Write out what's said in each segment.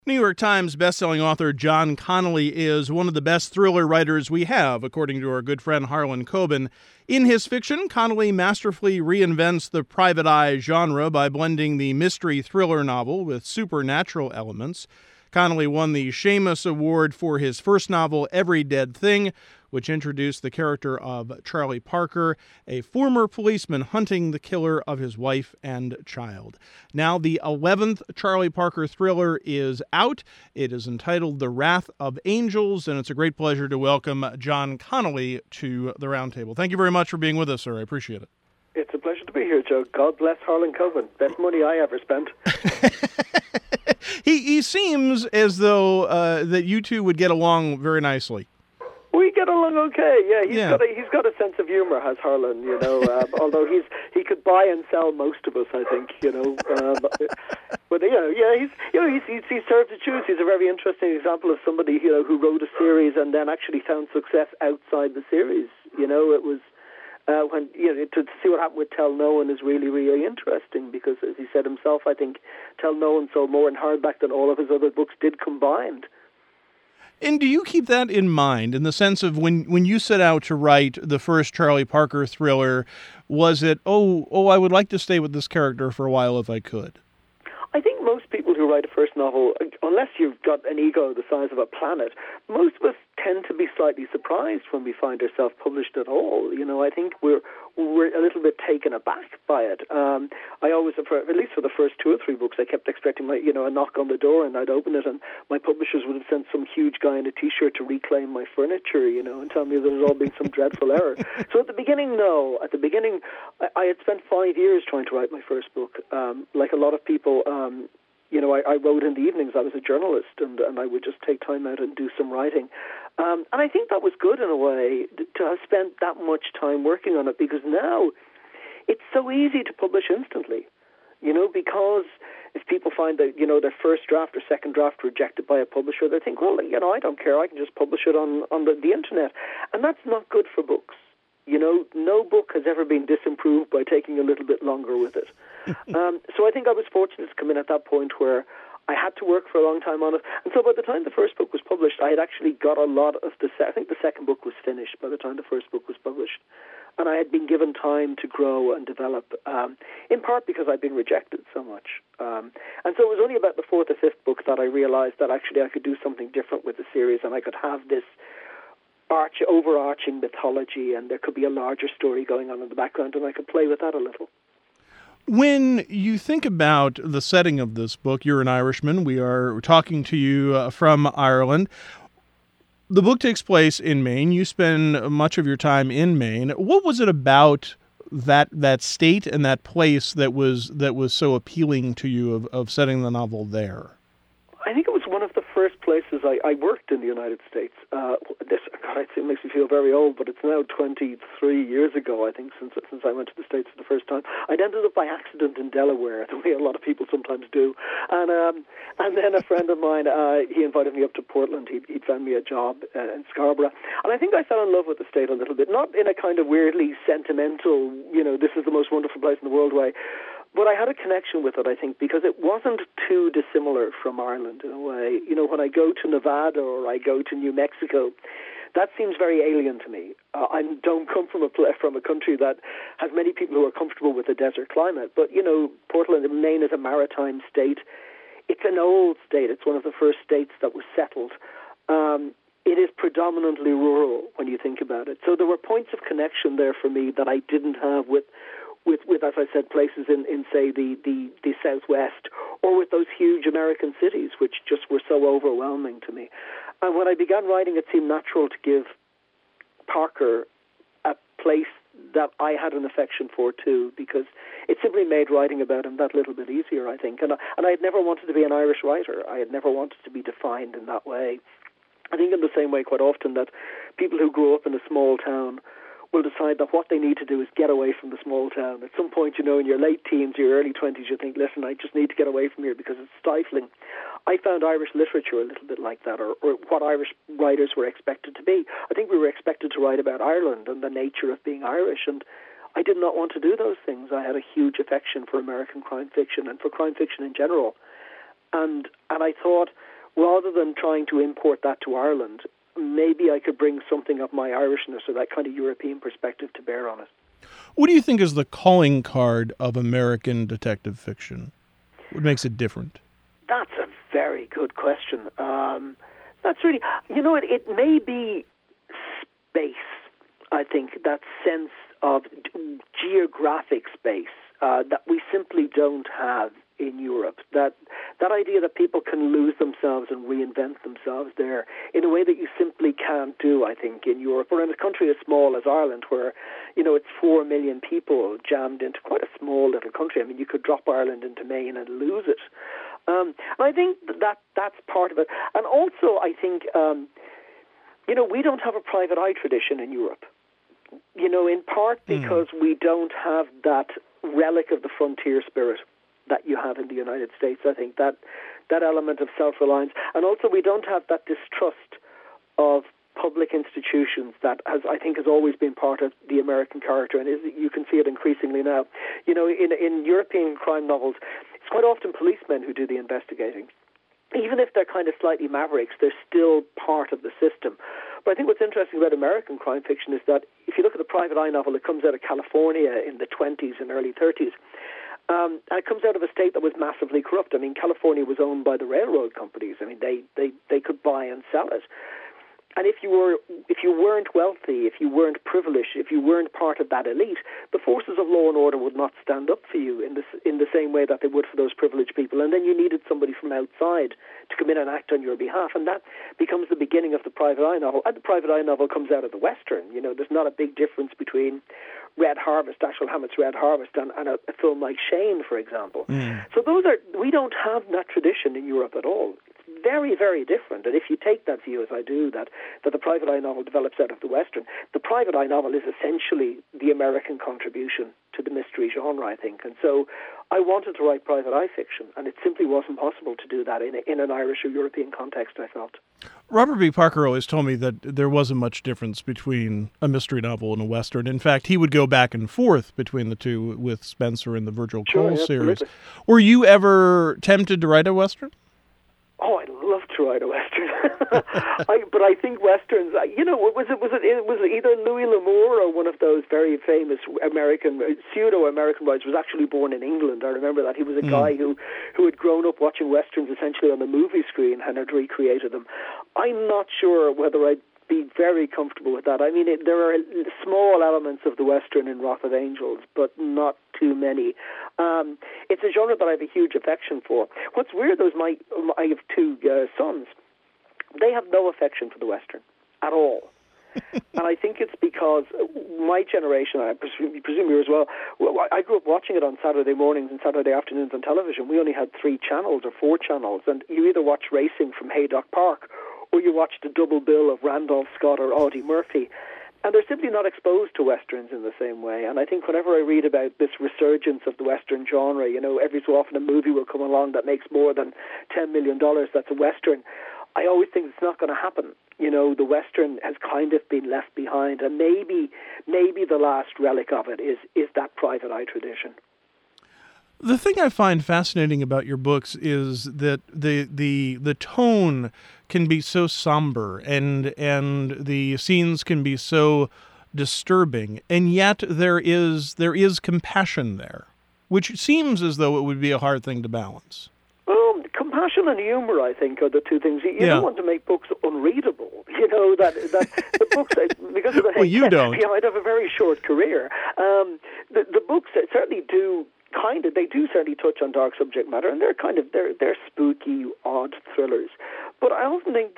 New York Times bestselling author John Connolly is one of the best thriller writers we have, according to our good friend Harlan Coben. In his fiction, Connolly masterfully reinvents the private eye genre by blending the mystery thriller novel with supernatural elements. Connolly won the Shamus Award for his first novel, Every Dead Thing, which introduced the character of Charlie Parker, a former policeman hunting the killer of his wife and child. Now, the 11th Charlie Parker thriller is out. It is entitled The Wrath of Angels, and it's a great pleasure to welcome John Connolly to the roundtable. Thank you very much for being with us, sir. I appreciate it. It's a pleasure to be here, Joe. God bless Harlan Coben. Best money I ever spent. He seems as though that you two would get along very nicely. We get along okay. Yeah, he's got a sense of humor, has Harlan. Although he could buy and sell most of us, I think. But he served to choose. He's a very interesting example of somebody who wrote a series and then actually found success outside the series. It was. To see what happened with Tell No One is really, really interesting because, as he said himself, I think Tell No One sold more in hardback than all of his other books did combined. And do you keep that in mind in the sense of when you set out to write the first Charlie Parker thriller, was it, I would like to stay with this character for a while if I could? I think most people who write a first novel, unless you've got an ego the size of a planet, most of us tend to be slightly surprised when we find ourselves published at all. I think we're a little bit taken aback by it. I always, at least for the first 2 or 3 books, I kept expecting a knock on the door, and I'd open it, and my publishers would have sent some huge guy in a T-shirt to reclaim my furniture, and tell me there had all been some dreadful error. So at the beginning, no. At the beginning, I had spent 5 years trying to write my first book. Like a lot of people, I wrote in the evenings. I was a journalist, and I would just take time out and do some writing. And I think that was good in a way to have spent that much time working on it, because now it's so easy to publish instantly, because if people find that, their first draft or second draft rejected by a publisher, they think, well, I don't care, I can just publish it on the internet. And that's not good for books. No book has ever been disimproved by taking a little bit longer with it. So I think I was fortunate to come in at that point where I had to work for a long time on it. And so by the time the first book was published, I had actually got a lot of I think the second book was finished by the time the first book was published. And I had been given time to grow and develop, in part because I'd been rejected so much. And so it was only about the 4th or 5th book that I realized that actually I could do something different with the series, and I could have this overarching mythology, and there could be a larger story going on in the background, and I could play with that a little. When you think about the setting of this book, you're an Irishman. We are talking to you from Ireland. The book takes place in Maine. You spend much of your time in Maine. What was it about that state and that place that was so appealing to you of setting the novel there? I think it was one of the first places I worked in the United States. It makes me feel very old, but it's now 23 years ago, I think, since I went to the States for the first time. I'd ended up by accident in Delaware, the way a lot of people sometimes do. And then a friend of mine, he invited me up to Portland. He'd found me a job in Scarborough. And I think I fell in love with the state a little bit, not in a kind of weirdly sentimental, this is the most wonderful place in the world way. But I had a connection with it, I think, because it wasn't too dissimilar from Ireland in a way. When I go to Nevada or I go to New Mexico, that seems very alien to me. I don't come from a country that has many people who are comfortable with the desert climate. But, Portland, Maine is a maritime state. It's an old state. It's one of the first states that was settled. It is predominantly rural when you think about it. So there were points of connection there for me that I didn't have with, as I said, places in say, the Southwest, or with those huge American cities, which just were so overwhelming to me. And when I began writing, it seemed natural to give Parker a place that I had an affection for, too, because it simply made writing about him that little bit easier, I think. And I had never wanted to be an Irish writer. I had never wanted to be defined in that way. I think in the same way quite often that people who grow up in a small town will decide that what they need to do is get away from the small town. At some point, in your late teens, your early 20s, you think, listen, I just need to get away from here because it's stifling. I found Irish literature a little bit like that, or what Irish writers were expected to be. I think we were expected to write about Ireland and the nature of being Irish, and I did not want to do those things. I had a huge affection for American crime fiction and for crime fiction in general. And I thought rather than trying to import that to Ireland, maybe I could bring something of my Irishness or that kind of European perspective to bear on it. What do you think is the calling card of American detective fiction? What makes it different? That's a very good question. That's really, it may be space, I think, that sense of geographic space that we simply don't have in Europe. That idea that people can lose themselves and reinvent themselves there in a way that you simply can't do, I think, in Europe, or in a country as small as Ireland, where, it's 4 million people jammed into quite a small little country. I mean, you could drop Ireland into Maine and lose it. I think that's part of it. And also, I think, we don't have a private eye tradition in Europe. In part because we don't have that relic of the frontier spirit that you have in the United States. I think that element of self-reliance. And also we don't have that distrust of public institutions that has always been part of the American character, and you can see it increasingly now. In European crime novels, it's quite often policemen who do the investigating. Even if they're kind of slightly mavericks, they're still part of the system. But I think what's interesting about American crime fiction is that if you look at the private eye novel that comes out of California in the 20s and early 30s, and it comes out of a state that was massively corrupt. I mean, California was owned by the railroad companies. I mean, they could buy and sell it. And if you weren't wealthy, if you weren't privileged, if you weren't part of that elite, the forces of law and order would not stand up for you in the same way that they would for those privileged people. And then you needed somebody from outside to come in and act on your behalf. And that becomes the beginning of the private eye novel. And the private eye novel comes out of the Western. There's not a big difference between Red Harvest, Dashiell Hammett's Red Harvest, and a film like Shane, for example. So we don't have that tradition in Europe at all. It's very, very different. And if you take that view, as I do, that the private eye novel develops out of the Western, the private eye novel is essentially the American contribution to the mystery genre, I think. And so I wanted to write private eye fiction, and it simply wasn't possible to do that in an Irish or European context, I felt. Robert B. Parker always told me that there wasn't much difference between a mystery novel and a Western. In fact, he would go back and forth between the two with Spencer and the Virgil Cole series. Were you ever tempted to write a Western? Oh, I'd love to write a Western. But I think Westerns, was it either Louis L'Amour or one of those very famous pseudo-American writers was actually born in England. I remember that. He was a guy who had grown up watching Westerns essentially on the movie screen and had recreated them. I'm not sure whether I'd be very comfortable with that. I mean, there are small elements of the Western in Wrath of Angels, but not too many. It's a genre that I have a huge affection for. What's weird, though, is I have two sons. They have no affection for the Western at all. And I think it's because my generation, I presume you as well, I grew up watching it on Saturday mornings and Saturday afternoons on television. We only had 3 channels or 4 channels, and you either watch racing from Haydock Park or you watch the double bill of Randolph Scott or Audie Murphy. And they're simply not exposed to Westerns in the same way. And I think whenever I read about this resurgence of the Western genre, every so often a movie will come along that makes more than $10 million that's a Western. I always think it's not going to happen. The Western has kind of been left behind. And maybe the last relic of it is that private eye tradition. The thing I find fascinating about your books is that the tone can be so somber and the scenes can be so disturbing, and yet there is compassion there, which seems as though it would be a hard thing to balance. Compassion and humor, I think, are the two things. You don't want to make books unreadable. That the books, because of the well, you don't. I'd have a very short career. The books certainly do. They do certainly touch on dark subject matter, and they're spooky, odd thrillers. But I often think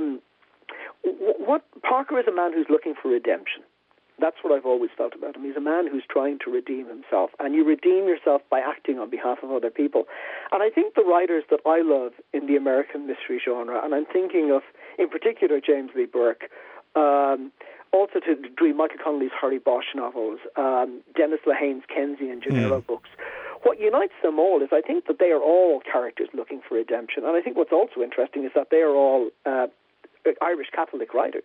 what Parker is a man who's looking for redemption. That's what I've always felt about him. He's a man who's trying to redeem himself, and you redeem yourself by acting on behalf of other people. And I think the writers that I love in the American mystery genre, and I'm thinking of, in particular, James Lee Burke, also to a degree, Michael Connelly's Harry Bosch novels, Dennis Lehane's Kenzie and Gennaro books. What unites them all is I think that they are all characters looking for redemption. And I think what's also interesting is that they are all Irish Catholic writers.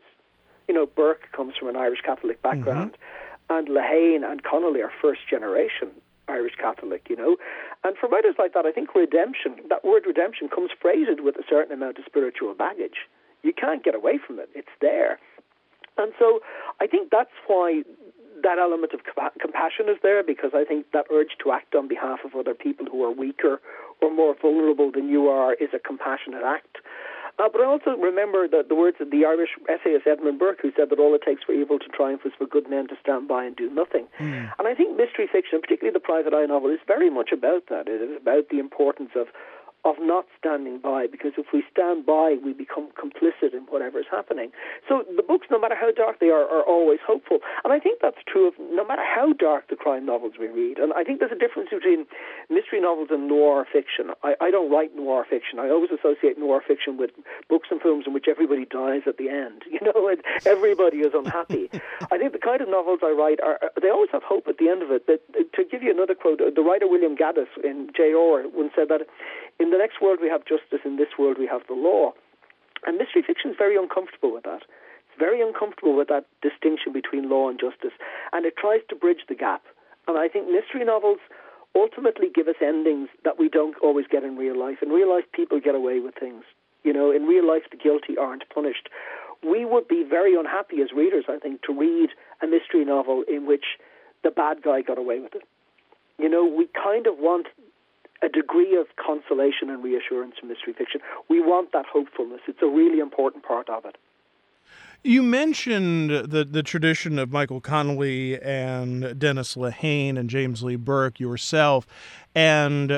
Burke comes from an Irish Catholic background, and Lehane and Connelly are first generation Irish Catholic, you know. And for writers like that, I think redemption, that word redemption, comes freighted with a certain amount of spiritual baggage. You can't get away from it. It's there. And so I think that's why that element of compassion is there, because I think that urge to act on behalf of other people who are weaker or more vulnerable than you are is a compassionate act. But I also remember the words of the Irish essayist Edmund Burke, who said that all it takes for evil to triumph is for good men to stand by and do nothing. And I think mystery fiction, particularly the private eye novel, is very much about that. It is about the importance of not standing by, because if we stand by, we become complicit in whatever is happening. So the books, no matter how dark they are always hopeful. And I think that's true of no matter how dark the crime novels we read. And I think there's a difference between mystery novels and noir fiction. I don't write noir fiction. I always associate noir fiction with books and films in which everybody dies at the end, you know, and everybody is unhappy. I think the kind of novels I write, they always have hope at the end of it. But to give you another quote, the writer William Gaddis in J.R. once said that in the next world we have justice, in this world we have the law. And mystery fiction is very uncomfortable with that. It's very uncomfortable with that distinction between law and justice, and it tries to bridge the gap. And I think mystery novels ultimately give us endings that we don't always get in real life. In real life, people get away with things. You know, in real life, the guilty aren't punished. We would be very unhappy as readers, I think, to read a mystery novel in which the bad guy got away with it. You know, we kind of want a degree of consolation and reassurance in mystery fiction. We want that hopefulness. It's a really important part of it. You mentioned the tradition of Michael Connelly and Dennis Lehane and James Lee Burke yourself, and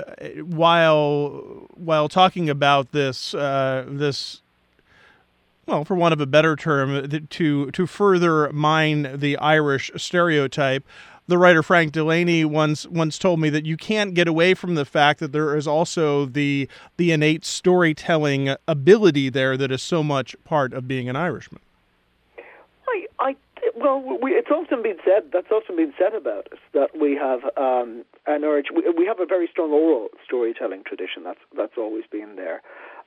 while talking about this, well, for want of a better term, to further mine the Irish stereotype, the writer Frank Delaney once told me that you can't get away from the fact that there is also the innate storytelling ability there that is so much part of being an Irishman. It's often been said. That's often been said about us, that we have an urge. We have a very strong oral storytelling tradition. That's always been there.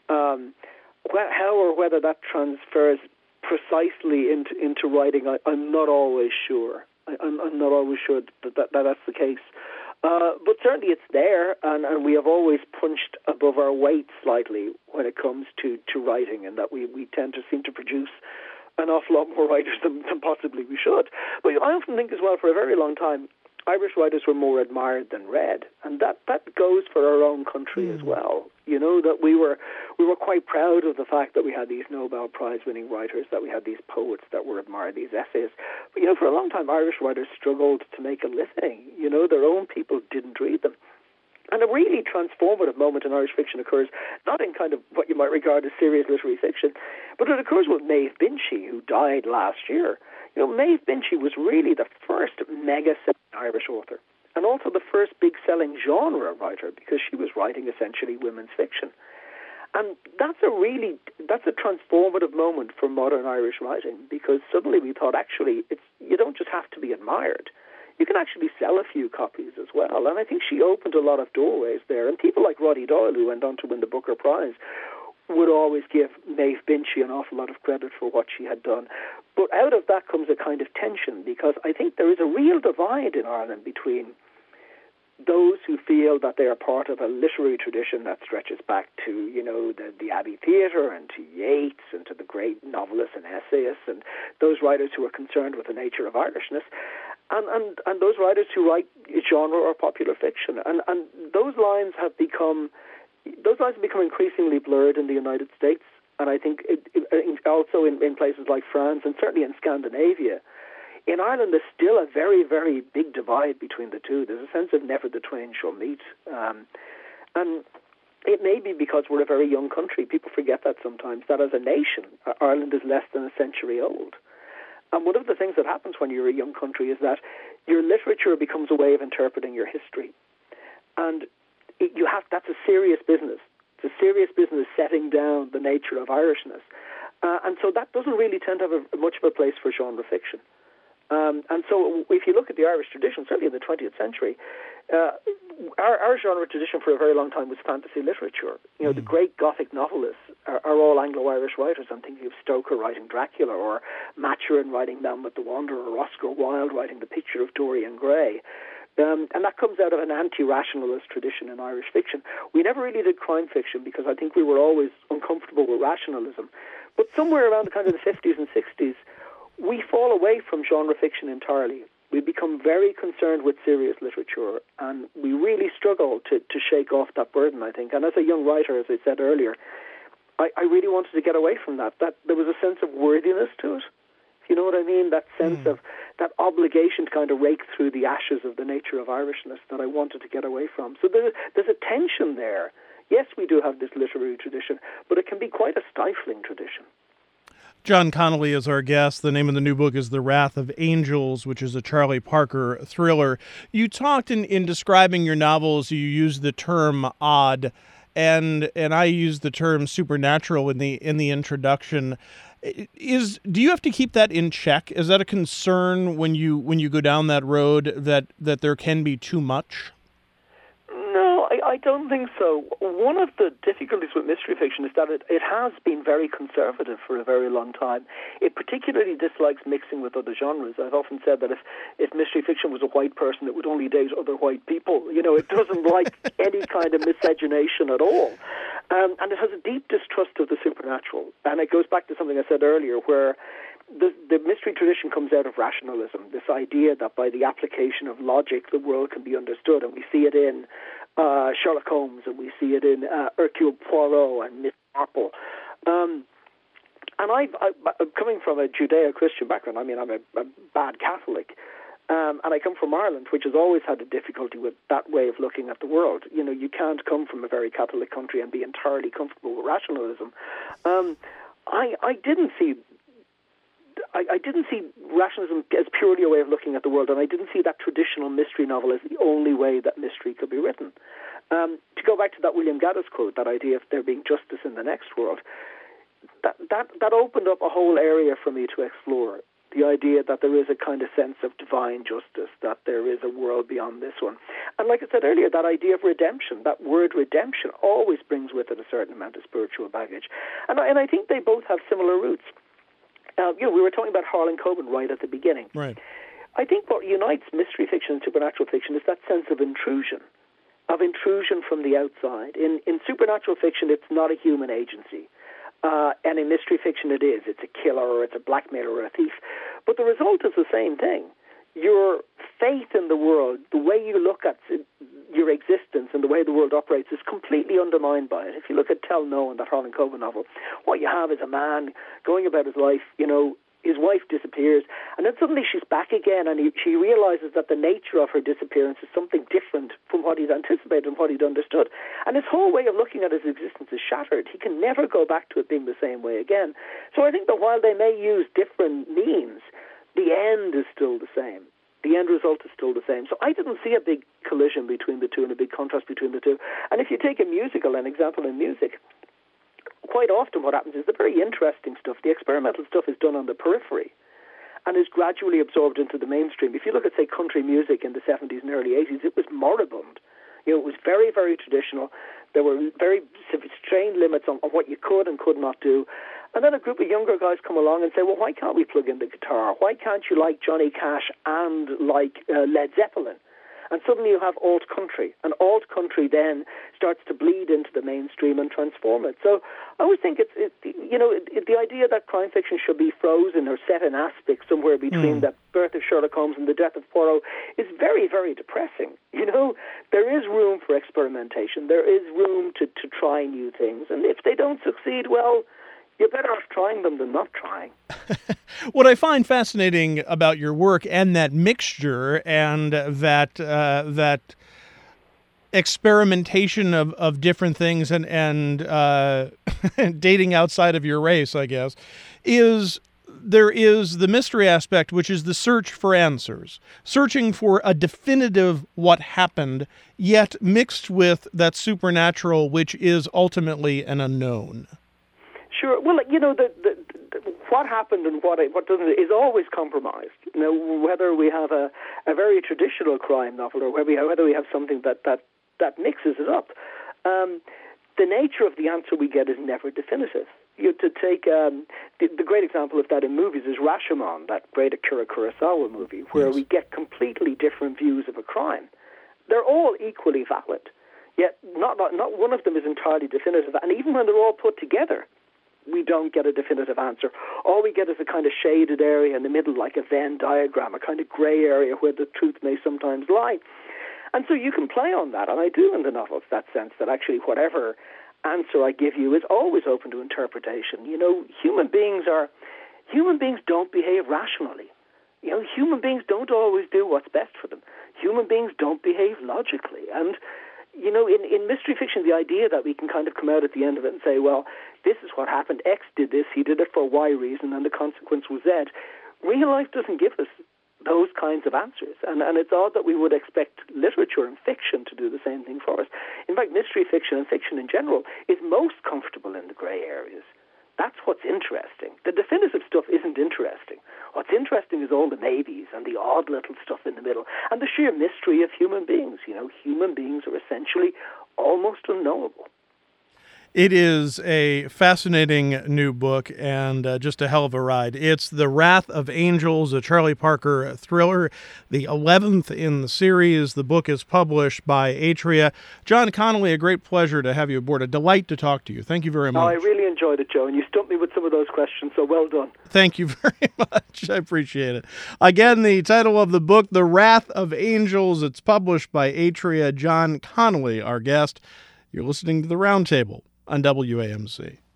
How or whether that transfers precisely into writing, I'm not always sure. I'm not always sure that that's the case. But certainly it's there, and we have always punched above our weight slightly when it comes to writing, and that we tend to seem to produce an awful lot more writers than possibly we should. But I often think as well, for a very long time, Irish writers were more admired than read, and that goes for our own country as well. You know, that we were quite proud of the fact that we had these Nobel Prize-winning writers, that we had these poets that were admired, these essayists. But, you know, for a long time, Irish writers struggled to make a living. You know, their own people didn't read them. And a really transformative moment in Irish fiction occurs, not in kind of what you might regard as serious literary fiction, but it occurs with Maeve Binchy, who died last year. You know, Maeve Binchy was really the first mega-selling Irish author, and also the first big-selling genre writer, because she was writing essentially women's fiction. And that's a transformative moment for modern Irish writing, because suddenly we thought, actually, you don't just have to be admired. You can actually sell a few copies as well. And I think she opened a lot of doorways there. And people like Roddy Doyle, who went on to win the Booker Prize, would always give Maeve Binchy an awful lot of credit for what she had done. But out of that comes a kind of tension, because I think there is a real divide in Ireland between those who feel that they are part of a literary tradition that stretches back to, you know, the Abbey Theatre and to Yeats and to the great novelists and essayists and those writers who are concerned with the nature of Irishness, and those writers who write genre or popular fiction. And those lines have become increasingly blurred in the United States, and I think also in places like France and certainly in Scandinavia. In Ireland, there's still a very, very big divide between the two. There's a sense of never the twain shall meet. And it may be because we're a very young country. People forget that sometimes, that as a nation, Ireland is less than a century old. And one of the things that happens when you're a young country is that your literature becomes a way of interpreting your history. And that's a serious business. It's a serious business setting down the nature of Irishness. And so that doesn't really tend to have much of a place for genre fiction. And so if you look at the Irish tradition, certainly in the 20th century, our genre tradition for a very long time was fantasy literature. You know, the great Gothic novelists are all Anglo-Irish writers. I'm thinking of Stoker writing Dracula, or Maturin writing Melmoth the Wanderer, or Oscar Wilde writing The Picture of Dorian Gray. And that comes out of an anti-rationalist tradition in Irish fiction. We never really did crime fiction because I think we were always uncomfortable with rationalism. But somewhere around the kind of the 50s and 60s, we fall away from genre fiction entirely. We become very concerned with serious literature, and we really struggle to shake off that burden, I think. And as a young writer, as I said earlier, I really wanted to get away from that there was a sense of worthiness to it. You know what I mean? That sense of that obligation to kind of rake through the ashes of the nature of Irishness that I wanted to get away from. So there's a tension there. Yes, we do have this literary tradition, but it can be quite a stifling tradition. John Connolly is our guest. The name of the new book is The Wrath of Angels, which is a Charlie Parker thriller. You talked in describing your novels, you used the term odd, and I used the term supernatural in the introduction. Do you have to keep that in check? Is that a concern when you go down that road that there can be too much? No, I don't think so. One of the difficulties with mystery fiction is that it has been very conservative for a very long time. It particularly dislikes mixing with other genres. I've often said that if mystery fiction was a white person, it would only date other white people. You know, it doesn't like any kind of miscegenation at all. And it has a deep distrust of the supernatural. And it goes back to something I said earlier, where the mystery tradition comes out of rationalism, this idea that by the application of logic, the world can be understood. And we see it in Sherlock Holmes, and we see it in Hercule Poirot and Miss Marple. And I'm coming from a Judeo-Christian background. I mean, I'm a bad Catholic. And I come from Ireland, which has always had a difficulty with that way of looking at the world. You know, you can't come from a very Catholic country and be entirely comfortable with rationalism. I didn't see rationalism as purely a way of looking at the world, and I didn't see that traditional mystery novel as the only way that mystery could be written. To go back to that William Gaddis quote, that idea of there being justice in the next world, that opened up a whole area for me to explore. The idea that there is a kind of sense of divine justice, that there is a world beyond this one. And like I said earlier, that idea of redemption, that word redemption, always brings with it a certain amount of spiritual baggage. And I think they both have similar roots. We were talking about Harlan Coben right at the beginning. Right. I think what unites mystery fiction and supernatural fiction is that sense of intrusion from the outside. In supernatural fiction, it's not a human agency. And in mystery fiction it is. It's a killer or it's a blackmailer or a thief. But the result is the same thing. Your faith in the world, the way you look at your existence and the way the world operates is completely undermined by it. If you look at Tell No, that Harlan Coben novel, what you have is a man going about his life, his wife disappears, and then suddenly she's back again, and she realizes that the nature of her disappearance is something different from what he'd anticipated and what he'd understood. And his whole way of looking at his existence is shattered. He can never go back to it being the same way again. So I think that while they may use different means, the end is still the same. The end result is still the same. So I didn't see a big collision between the two and a big contrast between the two. And if you take an example in music, quite often what happens is the very interesting stuff, the experimental stuff, is done on the periphery and is gradually absorbed into the mainstream. If you look at, say, country music in the 70s and early 80s, it was moribund. It was very, very traditional. There were very strained limits on what you could and could not do. And then a group of younger guys come along and say, well, why can't we plug in the guitar? Why can't you like Johnny Cash and like Led Zeppelin? And suddenly you have alt country, and alt country then starts to bleed into the mainstream and transform it. So I always think the idea that crime fiction should be frozen or set in aspics somewhere between the birth of Sherlock Holmes and the death of Poirot is very, very depressing. There is room for experimentation. There is room to try new things, and if they don't succeed, well, you're better off trying them than not trying. What I find fascinating about your work and that mixture and that experimentation of different things and dating outside of your race, I guess, is there is the mystery aspect, which is the search for answers, searching for a definitive what happened, yet mixed with that supernatural, which is ultimately an unknown. Sure. Well, what happened and what doesn't is always compromised. Whether we have a very traditional crime novel or whether we have something that mixes it up, the nature of the answer we get is never definitive. To take the great example of that in movies is Rashomon, that great Akira Kurosawa movie, where we get completely different views of a crime. They're all equally valid, yet not one of them is entirely definitive. And even when they're all put together, we don't get a definitive answer. All we get is a kind of shaded area in the middle, like a Venn diagram, a kind of grey area where the truth may sometimes lie. And so you can play on that, and I do in the novels, that sense that actually whatever answer I give you is always open to interpretation. You know, human beings don't behave rationally. You know, human beings don't always do what's best for them. Human beings don't behave logically. And, you know, in mystery fiction, the idea that we can kind of come out at the end of it and say, well, this is what happened, X did this, he did it for Y reason, and the consequence was Z. Real life doesn't give us those kinds of answers. And it's odd that we would expect literature and fiction to do the same thing for us. In fact, mystery fiction and fiction in general is most comfortable in the grey areas. That's what's interesting. The definitive stuff isn't interesting. What's interesting is all the maybes and the odd little stuff in the middle and the sheer mystery of human beings. You know, human beings are essentially almost unknowable. It is a fascinating new book and just a hell of a ride. It's The Wrath of Angels, a Charlie Parker thriller, the 11th in the series. The book is published by Atria. John Connolly, a great pleasure to have you aboard. A delight to talk to you. Thank you very much. Oh, I really enjoyed it, Joe, and you stumped me with some of those questions, so well done. Thank you very much. I appreciate it. Again, the title of the book, The Wrath of Angels. It's published by Atria. John Connolly, our guest. You're listening to The Roundtable on WAMC.